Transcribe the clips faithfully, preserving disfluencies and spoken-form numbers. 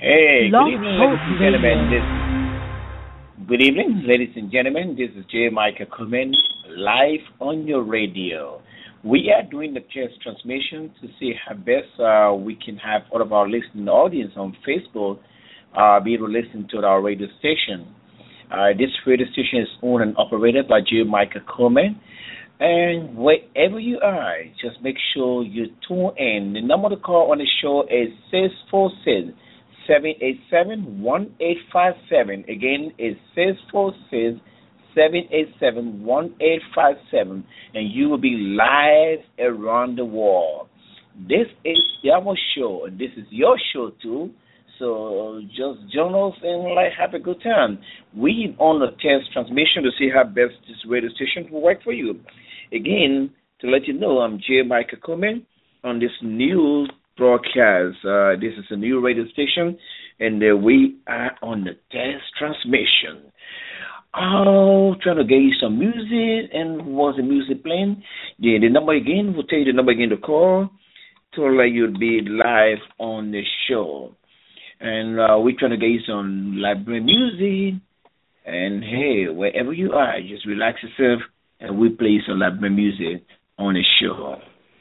Hey, good Blog evening, Talk ladies and gentlemen. Radio. This good evening, ladies and gentlemen. This is J. Michael Kuhlman live on your radio. We are doing the test transmission to see how best uh, we can have all of our listening audience on Facebook uh, be able to listen to our radio station. Uh, this radio station is owned and operated by J. Michael Kuhlman. And wherever you are, just make sure you tune in. The number to call on the show is six four six, seven eight seven, one eight five seven. Again, it's six four six, seven eight seven, one eight five seven. And you will be live around the world. This is our show, and this is your show too. So just join us and like have a good time. We on the test transmission to see how best this radio station will work for you. Again, to let you know, I'm J. Michael Kuhlman on this new broadcast. Uh, this is a new radio station, and uh, we are on the test transmission. Oh, trying to get you some music, and was the music playing? Yeah, the number again, we'll tell you the number again to call to let you be live on the show. And uh, we're trying to get you some library music. And hey, wherever you are, just relax yourself and we play some library music on the show.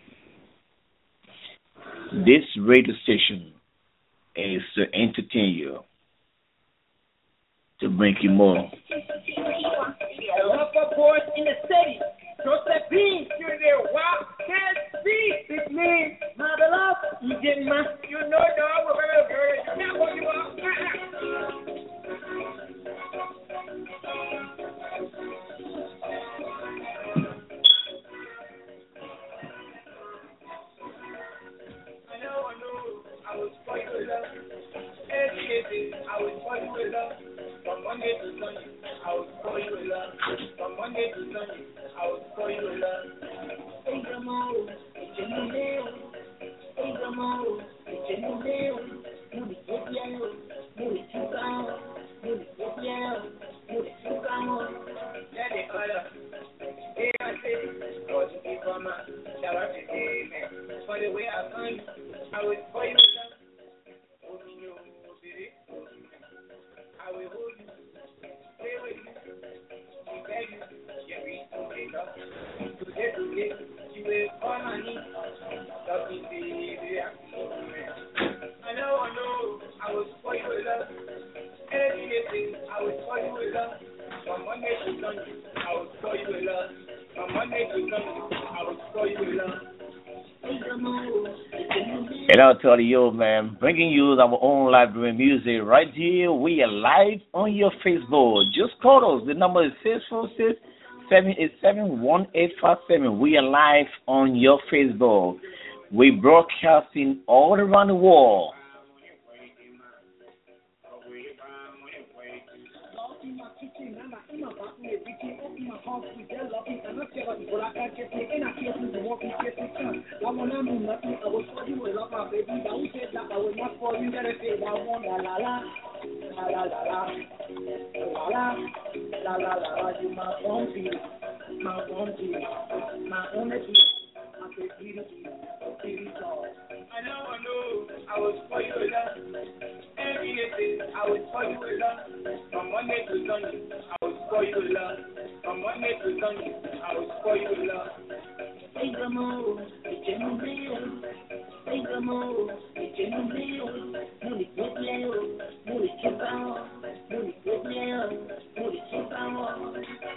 This radio station is to entertain you, to bring you more. The rougher boys in the city. Joseph B, you're there. Wow, can't see. It means, my love, you get my, you know, dog, we're very good. You know what you are. I know, I know, I was for you with love. Every day, I was for you with love. From Monday to Sunday, I was for you with love. From Monday to Sunday, I was for you with love. Hey, grandma, it's in the mail. Hey, grandma, it's in the mail. Move it, get down. Move it, you down. Move it, get down. Move it, you down. Let it color. Hey, I say, oh, you keep on my shower today, man. For the way I find you, I was for you with love. Oh, you know, baby. I will hold you, stay with you, protect you, cherish you, wake up. Today, today, you will call my name. Love me, baby, I'm so I know, I know, I was for you with love. Every day, I was for you with love. From Monday to Sunday, I was for you with love. From Monday to Sunday, I was for you with love. And I'll tell you, man, bringing you our own library music right here. We are live on your Facebook. Just call us. The number is six four six, seven eight seven, one eight five seven. We are live on your Facebook. We broadcasting all around the world. I know, I know, I was for you with love. Every day, I was for you with love. From Monday to Sunday, I was for you with love. From Monday to Sunday, I was for you with love. Hey, grandma, it's in the mail. Hey, grandma, it's in the mail. Move it, get down. Move it, get down. Move it, get down. Move it, get down.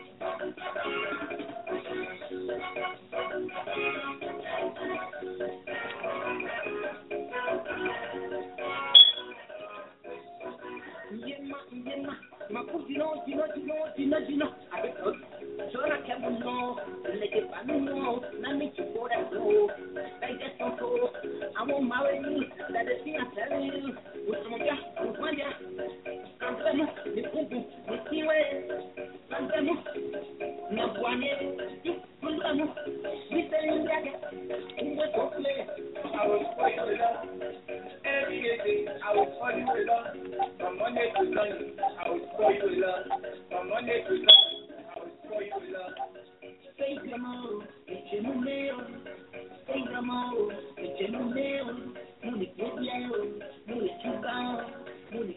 Ma cugino, gino, gino, gino, gino, adesso sono chiamo no, le che fanno no, non mi ci può dare no, dai che sono solo, amo male, da destina serve, usiamo già, usiamo già, cantamo, mi punto, mi siwe, cantamo, na buone, cantamo, mi sei in gaga, un bel cocle, I was for you with love, every day I was for you with love, from Monday to Sunday, I was for you with love, from Monday to Sunday, I was for you with love. Say grandma, it's in the mail. Say grandma, it's in the mail. Move it, get down, move it, you down.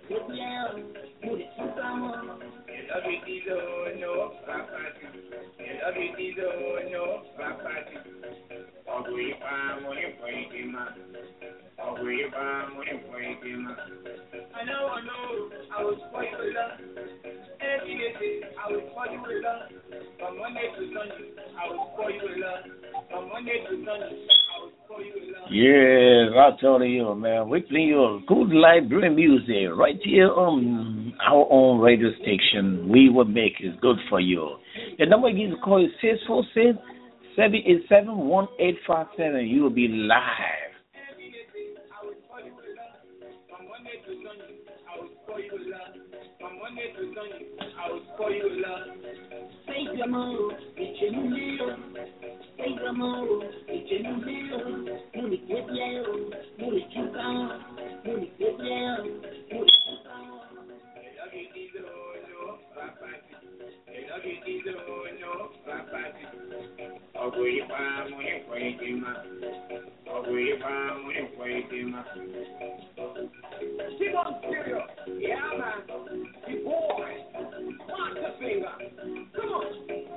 I know, I know, I was fighting with love. Every day, I was fighting with love. From Monday to Sunday, I was fighting with love. From Monday to Sunday, I was fighting with love. Yes, I tell you, man, we play your good library music right here on our own radio station. We will make it good for you. The number you can call is six four six, seven eight seven, one eight five seven. You will be live. Every day, I was fighting with love. From Monday to Sunday, I was fighting with love. From Monday to Sunday, I was fighting with love. Say amor, it's a new deal. Say amor, it's a new deal. Money get down, money keep on, money get down, money keep on. I love you, Dido, no, Papa. I love you, Dido, no, Papa. Oh, we found money waiting, ma. Oh, we found money waiting, ma. Keep on stereo, yeah, man. You boy, watch the finger. Come on.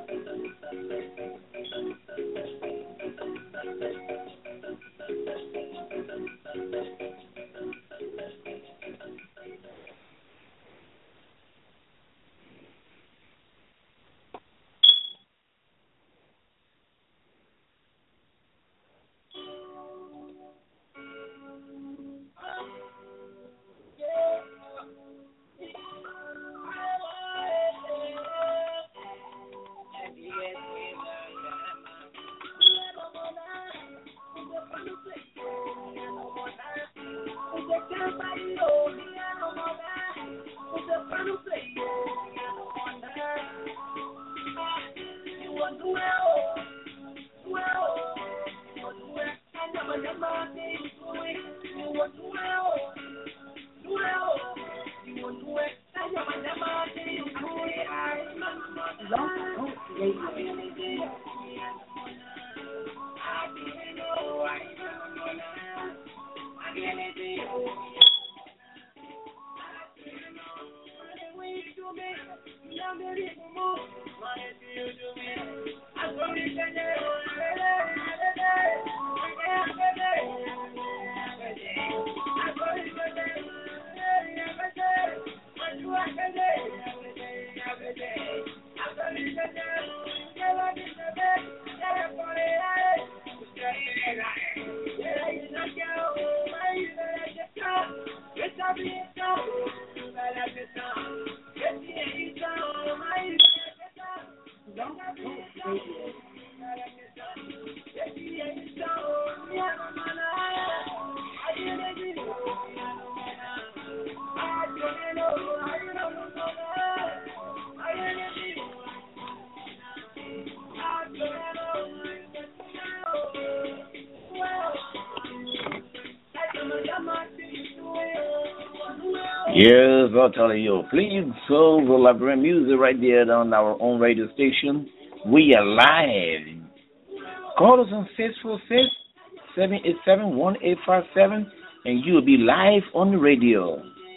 Yes, I'll tell you. Please solve the library music right there on our own radio station. We are live. Call us on six four six, seven eight seven, one eight five seven and you will be live on the radio.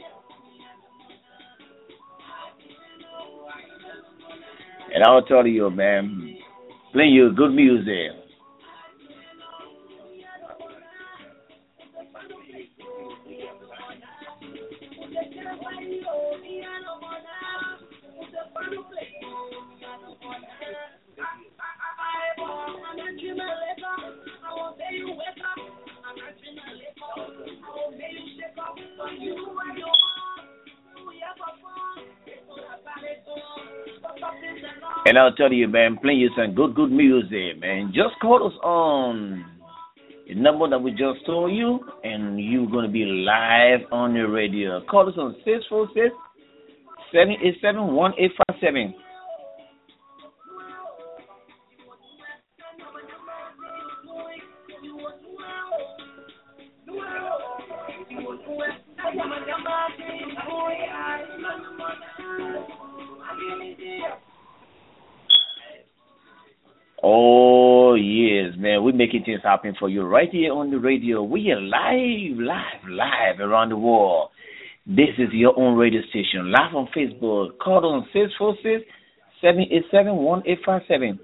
And I'll tell you, man, play you good music. And I'll tell you, man, playing you some good, good music, man. Just call us on the number that we just told you, and you're going to be live on the radio. Call us on six four six, seven eight seven, one eight five seven. Oh, yes, man. We're making things happen for you right here on the radio. We are live, live, live around the world. This is your own radio station, live on Facebook. Call on six four six, seven eight seven, one eight five seven.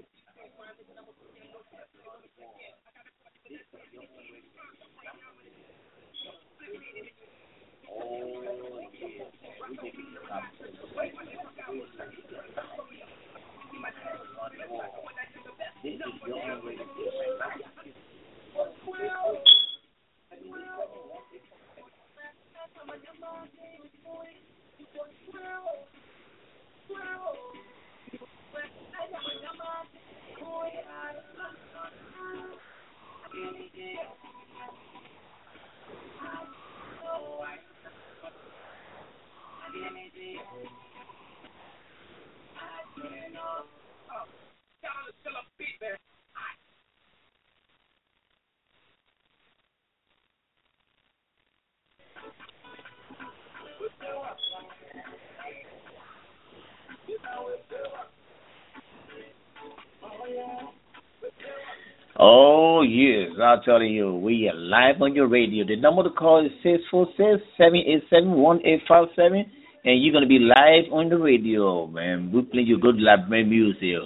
Oh, yes, I'm telling you, we are live on your radio. The number to call is six four six, seven eight seven, one eight five seven, and you're going to be live on the radio, man. We play you good live music.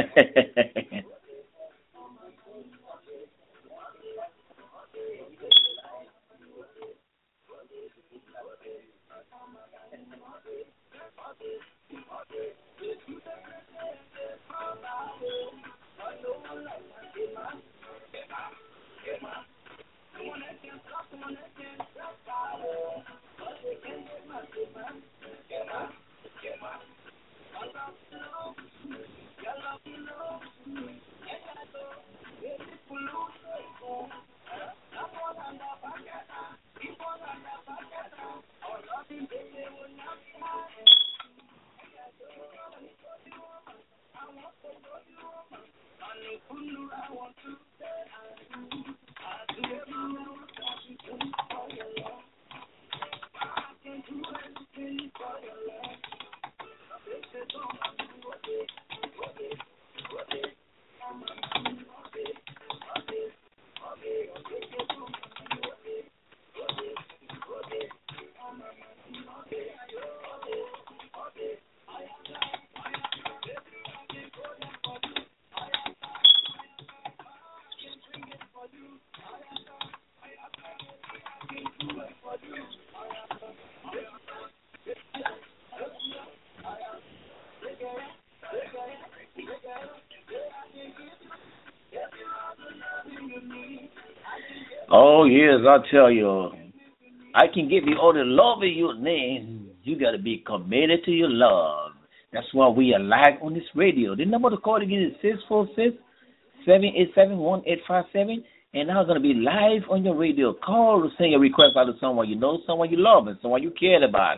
Oh, yes, I'll tell you. I can give you all the love in your name. You got to be committed to your love. That's why we are live on this radio. The number to call again is six four six, seven eight seven, one eight five seven. And now going to be live on your radio. Call to send your request out to someone you know, someone you love, and someone you care about.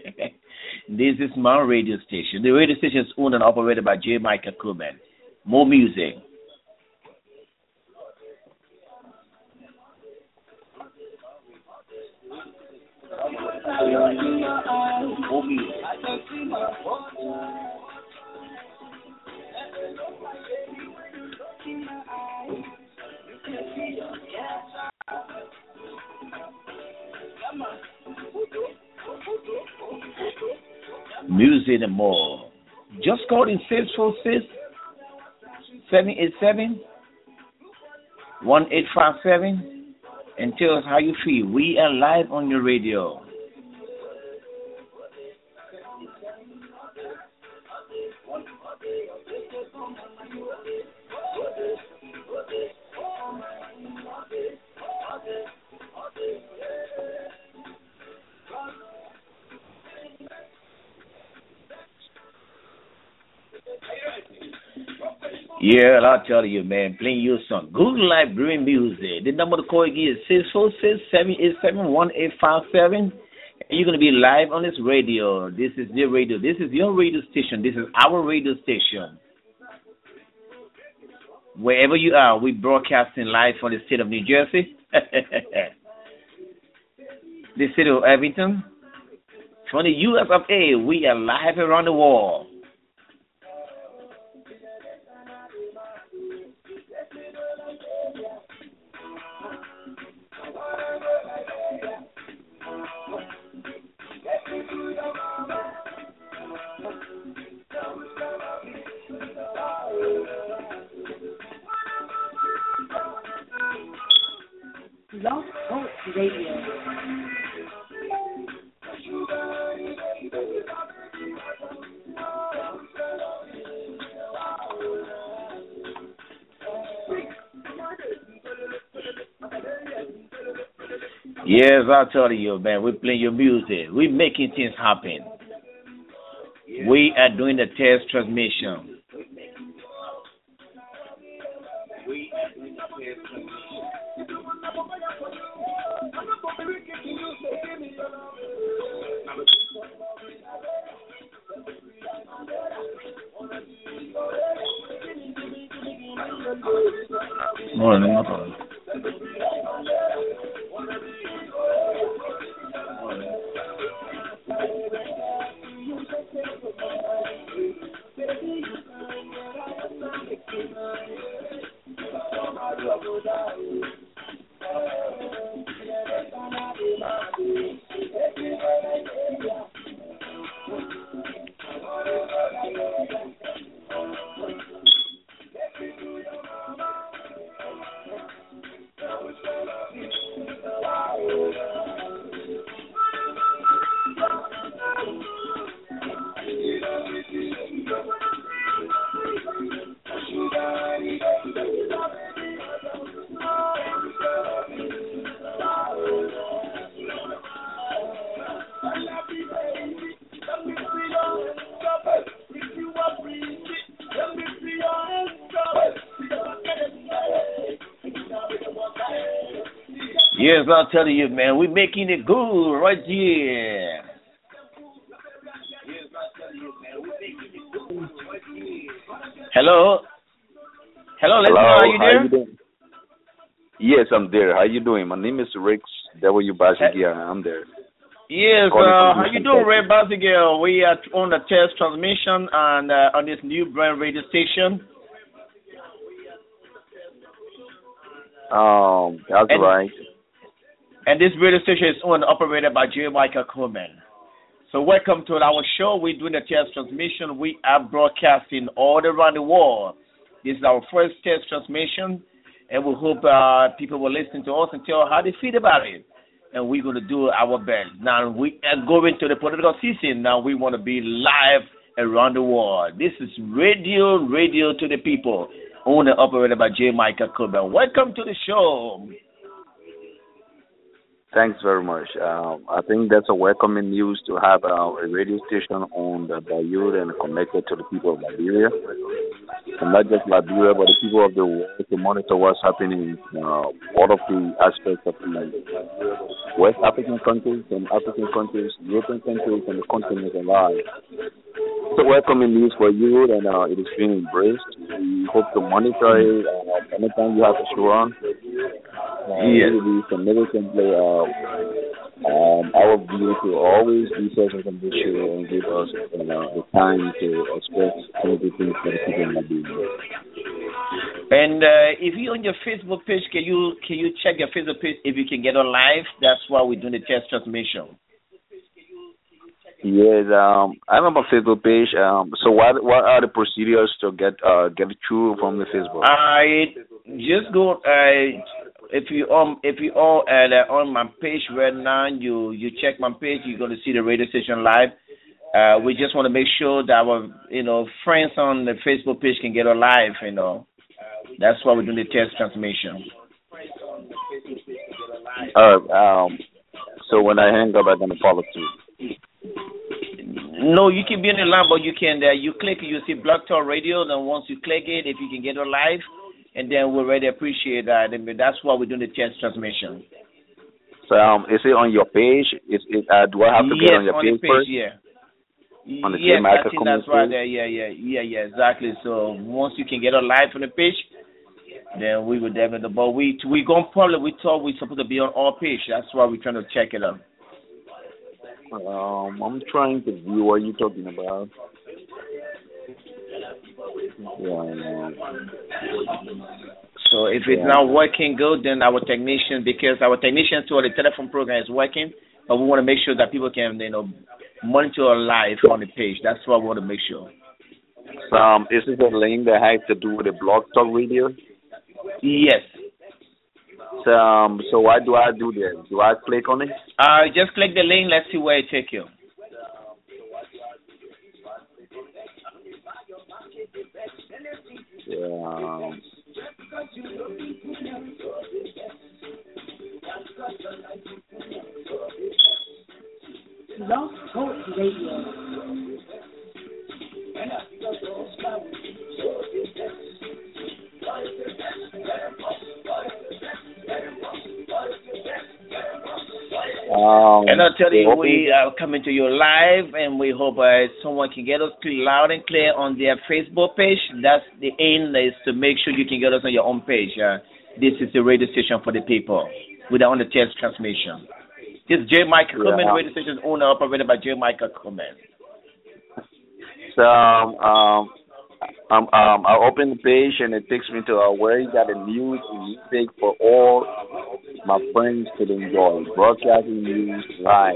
This is my radio station. The radio station is owned and operated by J. Michael Kuhlman. More music. More music. Music and more. Just call in six four six, seven eight seven, one eight five seven and tell us how you feel. We are live on your radio. Yeah, I'll tell you, man, playing you some good live brewing music. The number to call again is six four six, seven eight seven, one eight five seven. And you're going to be live on this radio. This is your radio. This is your radio station. This is our radio station. Wherever you are, we broadcasting live from the state of New Jersey, the city of Abington. From the U S of A, we are live around the world. Yes, I tell you, man, we playing your music. We making things happen. We are doing the test transmission. Morning, morning. Yes, I'll tell you, man, we're making it good right here. Hello? Hello, listener, Hello, are you how there? you doing? Yes, I'm there. How you doing? My name is Rex W. Basigia. I'm there. Yes, Calling uh, from how you Houston, doing, Ray Texas. Basigal? We are on the test transmission and uh, on this new brand radio station. Um, that's And right. and this radio station is owned and operated by J. Michael Coleman. So welcome to our show. We're doing a test transmission. We are broadcasting all around the world. This is our first test transmission, and we hope uh, people will listen to us and tell how they feel about it. And we're going to do our best. Now, we are going to the political season. Now, we want to be live around the world. This is radio, radio to the people, owned and operated by J. Michael Coleman. Welcome to the show. Thanks very much. Um, I think that's a welcoming news to have uh, a radio station on the Bayou and connected to the people of Liberia. And not just Liberia, but the people of the world to monitor what's happening in uh, all of the aspects of the West African countries and African countries, European countries, and the continent alive. It's a welcoming news for you, and uh, it is being embraced. We hope to monitor it. Uh, anytime you have a show on, uh, Yes. we can never simply uh, um, our view to always be present on this show and give us uh, the time to express some of the things that the people might be doing. And uh, if you on your Facebook page, can you can you check your Facebook page if you can get on live? That's why we're doing the test transmission. Yes, um, I'm on my Facebook page. Um, so what what are the procedures to get uh get through from the Facebook? I just go. Uh, if you um if you all uh, on my page right now, you you check my page, you're gonna see the radio station live. Uh, we just want to make sure that our you know friends on the Facebook page can get on live. You know, that's why we're doing the test transmission. Uh, um, so when I hang up, I'm gonna follow through. No, you can be on the line, but you can uh, you click, you see Blog Talk Radio. Then once you click it, if you can get on live, and then we'll really appreciate that. And that's why we're doing the test transmission. So um, is it on your page? Is it? Uh, do I have to Yes, get on your on page, the page, first? yeah. On the Yes, J. I Michael think Coleman that's right page? there. Yeah, yeah, yeah, yeah, exactly. So once you can get on live on the page, then we will definitely. But we we going probably we thought we supposed to be on all page. That's why we're trying to check it out. Um, I'm trying to view what you're talking about. Yeah. So if it's Yeah. not working good, then our technician, because our technician to the telephone program is working, but we want to make sure that people can, you know, monitor live on the page. That's what we want to make sure. So, um, is it a link that has to do with the Blog Talk Radio? Yes. So, um, so what do I do there? Do I click on it? Uh, just click the link. Let's see where it take you. Yeah. Love Talk Radio. Um, And I'll tell you, so we are coming to you live, and we hope uh, someone can get us loud and clear on their Facebook page. That's the aim, is to make sure you can get us on your own page. Uh, this is the radio station for the people with the on the test transmission. This is J. Michael Yeah. Coleman, radio station owner, operated by J. Michael Coleman. So um, um, um, um, I open the page and it takes me to uh, where you got the news and music for all my friends to enjoy. Broadcasting news live.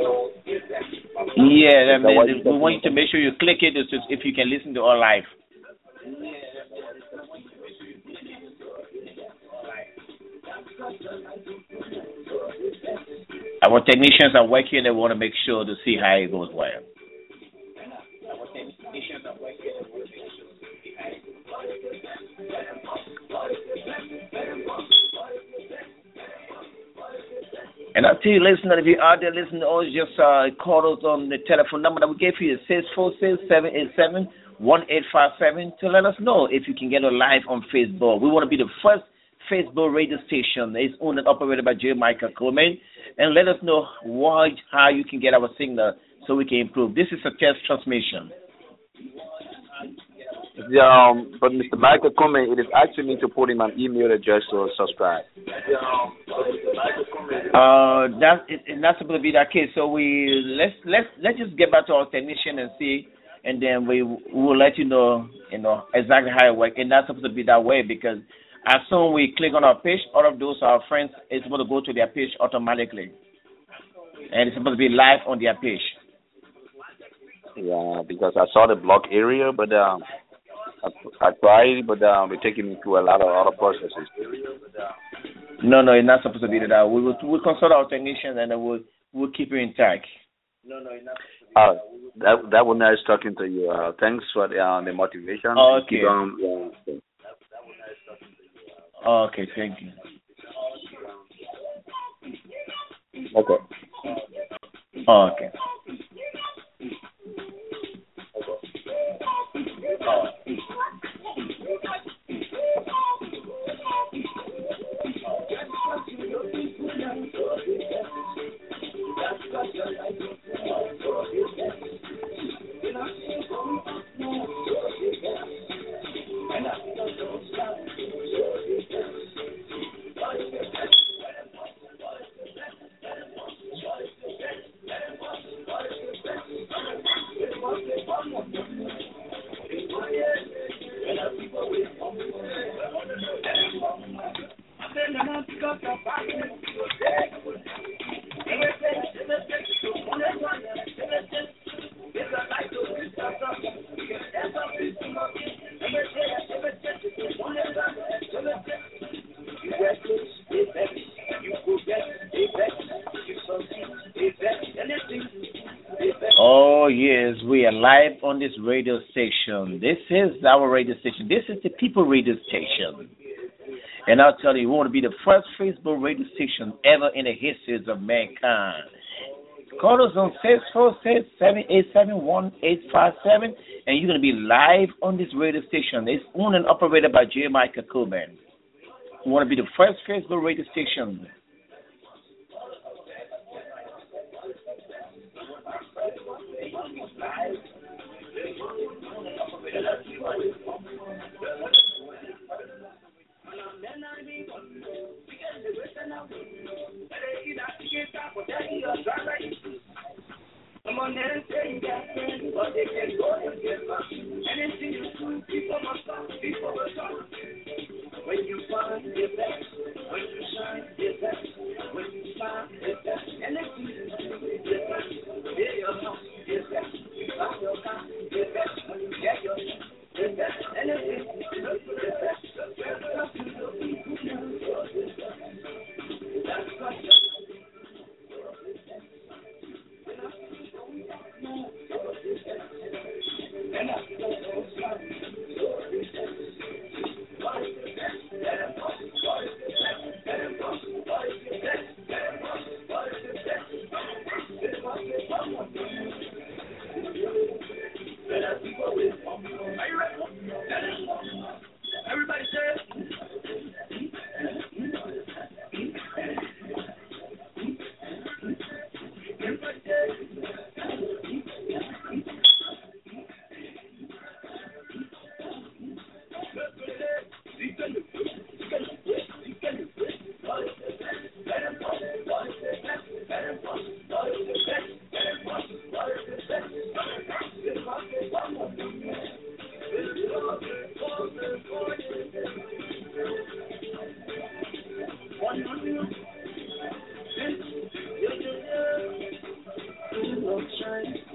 Yeah, I Is that what mean, you're we want you to make sure you click it if if you can listen to our live. Our technicians are working. They want to make sure to see how it goes well. And I'll tell you, listener, if you're out there listening, always just uh, call us on the telephone number that we gave you, six four six, seven eight seven, one eight five seven, to let us know if you can get us live on Facebook. We want to be the first Facebook radio station. It's owned and operated by J. Michael Coleman. And let us know why, how you can get our signal so we can improve. This is a test transmission. Um, but Mister Michael Coleman, it is asking me to put in my email address to subscribe. Uh, that it, it's not supposed to be that case. So we let's let's let's just get back to our technician and see, and then we, we will let you know, you know exactly how it works. And that's supposed to be that way because as soon we click on our page, all of those our friends is supposed to go to their page automatically, and it's supposed to be live on their page. Yeah, because I saw the block area, but um, I, I tried, but um, it's taking me through a lot of other processes. No, no, it's not supposed to be that. We will we'll consult our technician and then we'll we'll keep you intact. Uh, that that was nice talking to you. Uh, thanks for the, uh, the motivation. Okay. Keep on, yeah. Okay, thank you. Okay. Okay. Oh, yes, we are live on this radio station. This is our radio station. This is the People Radio Station. And I'll tell you, we want to be the first Facebook radio station ever in the history of mankind. Call us on six four six, seven eight seven, one eight five seven, and you're going to be live on this radio station. It's owned and operated by J. Michael Coleman. We want to be the first Facebook radio station.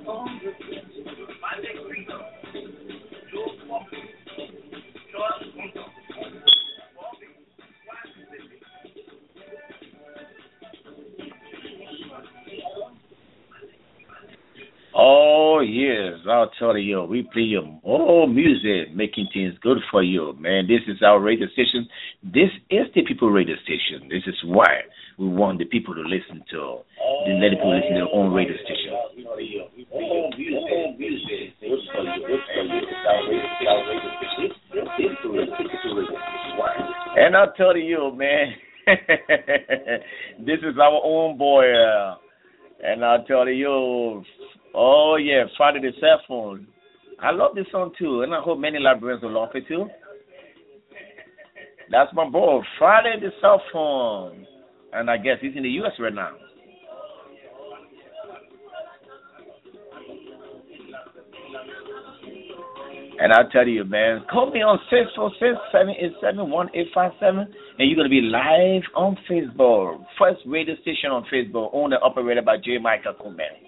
Oh yes, I'll tell you, we play your more music, making things good for you, man. This is our radio station. This is the people radio station. This is why we want the people to listen to. Then let the people listen to their own radio station. Oh, music, music, good for you, good for you. It's our radio, it's our radio station. This is the radio, this is the radio. Why? And I'll tell you, man, this is our own boy, uh, and I'll tell you. Oh, yeah, Friday the Cell Phone. I love this song, too, and I hope many librarians will love it, too. That's my boy, Friday the Cell Phone. And I guess he's in the U S right now. And I'll tell you, man, call me on six four six, seven eight seven, one eight five seven, and you're going to be live on Facebook. First radio station on Facebook, owned and operated by J. Michael Kuhlman.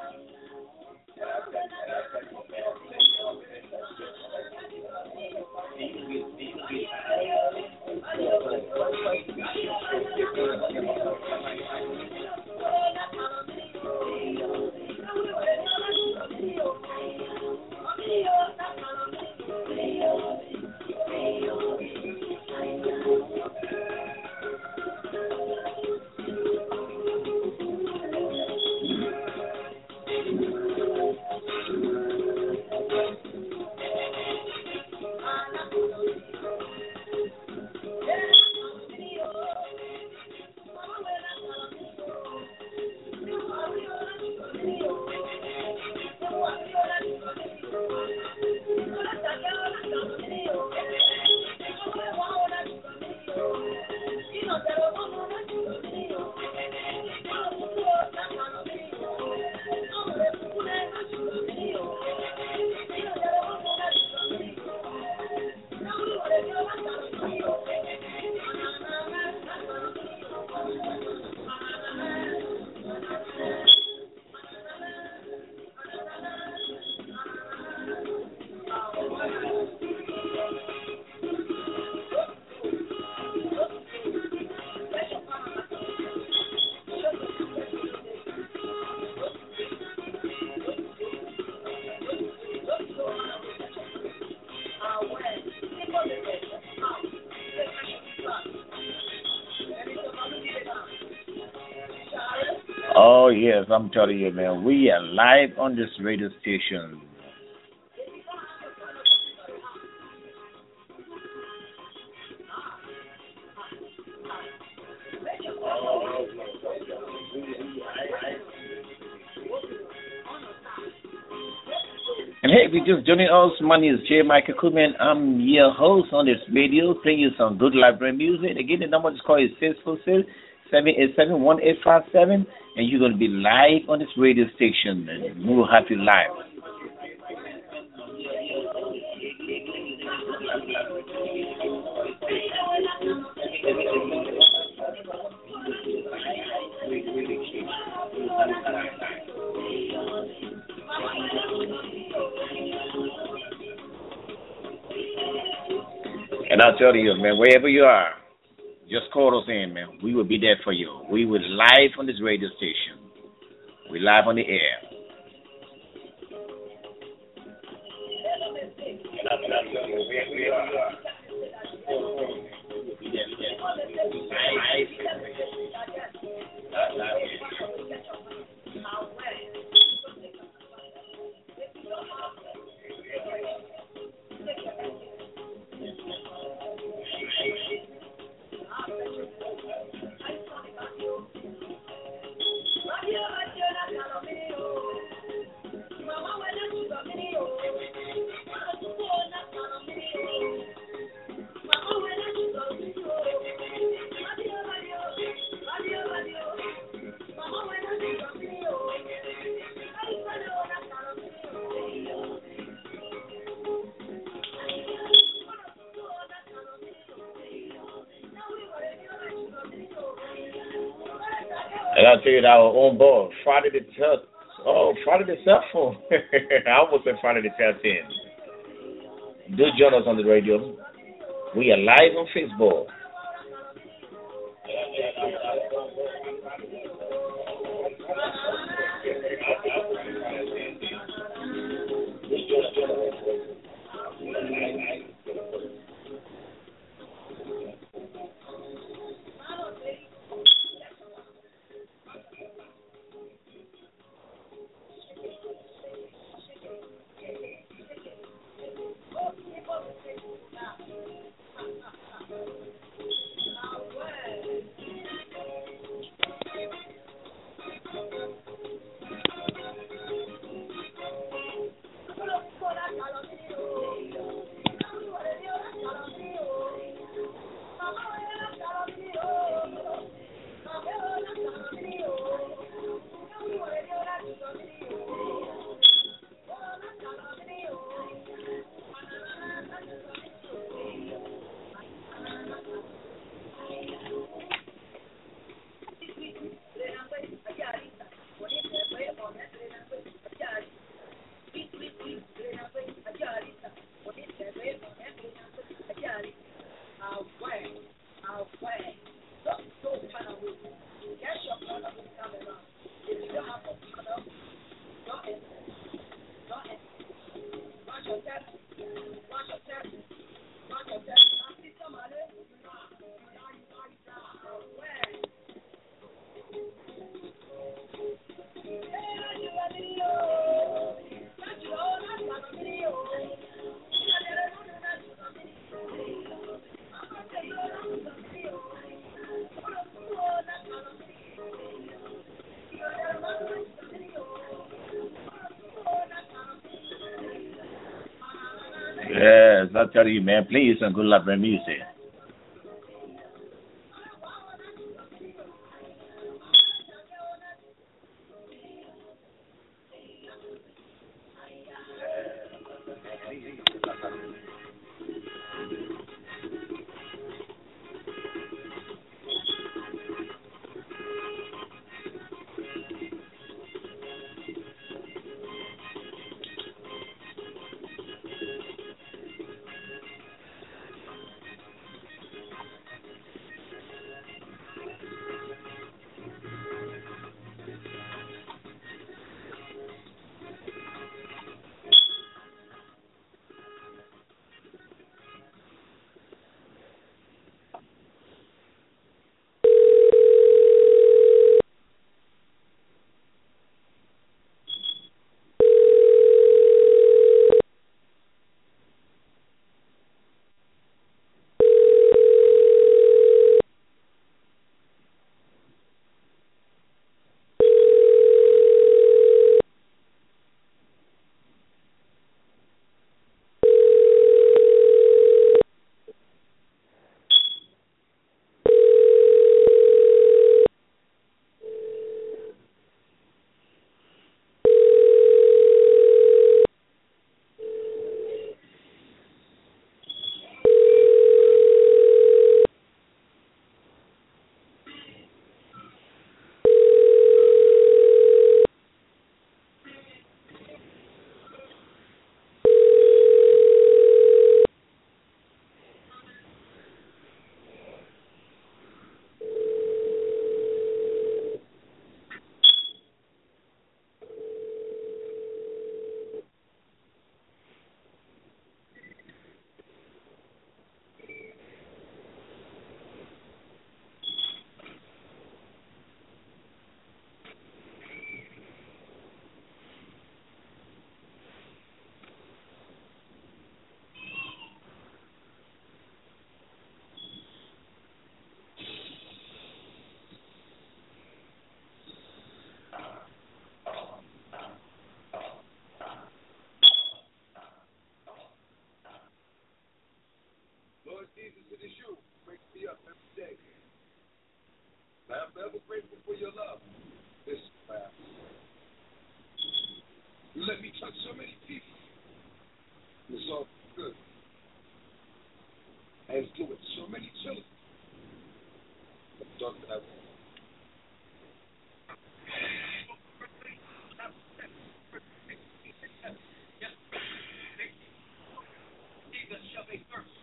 Oh, yes, I'm telling you, man. We are live on this radio station. And hey, if you're just joining us, my name is J. Michael Kuhlman. I'm your host on this radio, playing you some good library music. Again, the number to call is six four six, seven eight seven, one eight five seven, and you're going to be live on this radio station, and we will have you live. And I'll tell you, man, wherever you are, just call us in, man. We will be there for you. We will live on this radio station. We live on the air. And I'll tell you, wherever you are, we will be there for you. And I'll tell you that our own boy, Friday the Oh, Friday the cell phone. I almost said Friday the thirteenth. Do join us on the radio. We are live on Facebook. Yes, I tell you, man, please some good luck with music.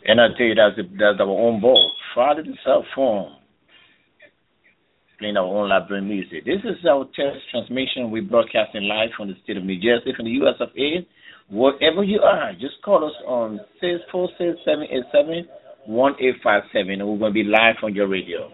And I tell you, that's, the, that's our own ball. Friday the cell phone, playing our own library music. This is our test transmission. We broadcasting live from the state of New Jersey, from the U S of A. Wherever you are, just call us on six four six, seven eight seven, one eight five seven, and we're going to be live on your radio.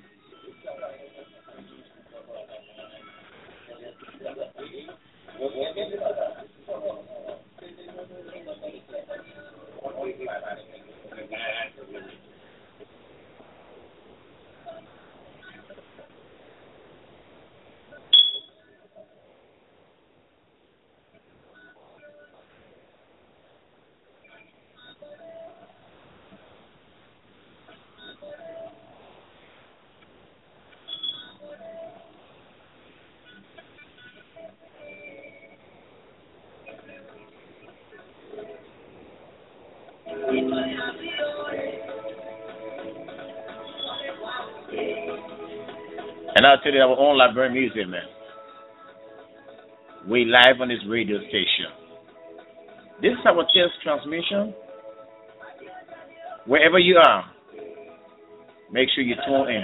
And I'll tell you our own library music, man. We live on this radio station. This is our test transmission. Wherever you are, make sure you tune in.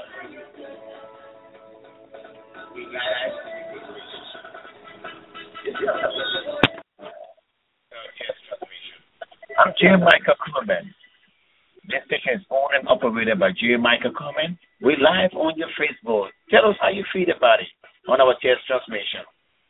I'm J. Michael Coleman. This station is owned and operated by J. Michael Coleman. We live on your Facebook. Tell us how you feel about it on our test transmission.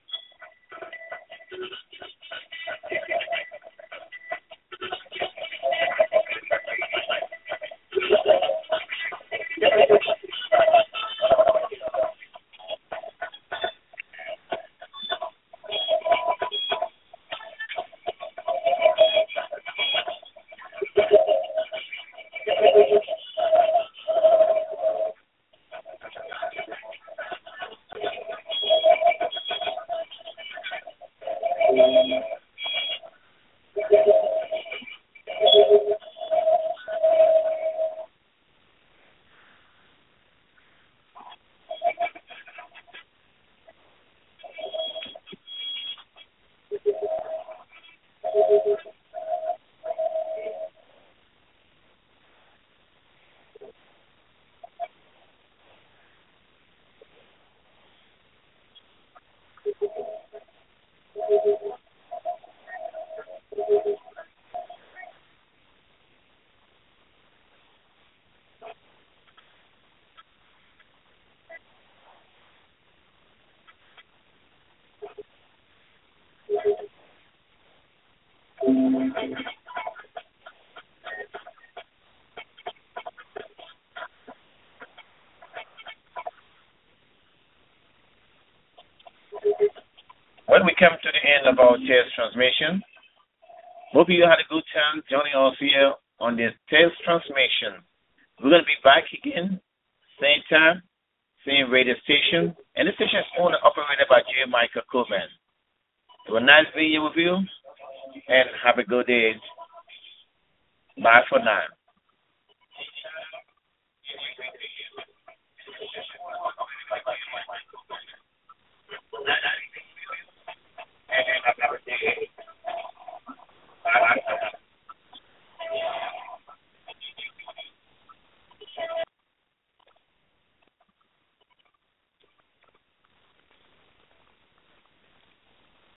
Well, we come to the end of our test transmission. Hope you had a good time joining us here on this test transmission. We're going to be back again, same time, same radio station, and the station is owned and operated by J. Michael Coleman. Have a nice video with you, and have a good day. Bye for now.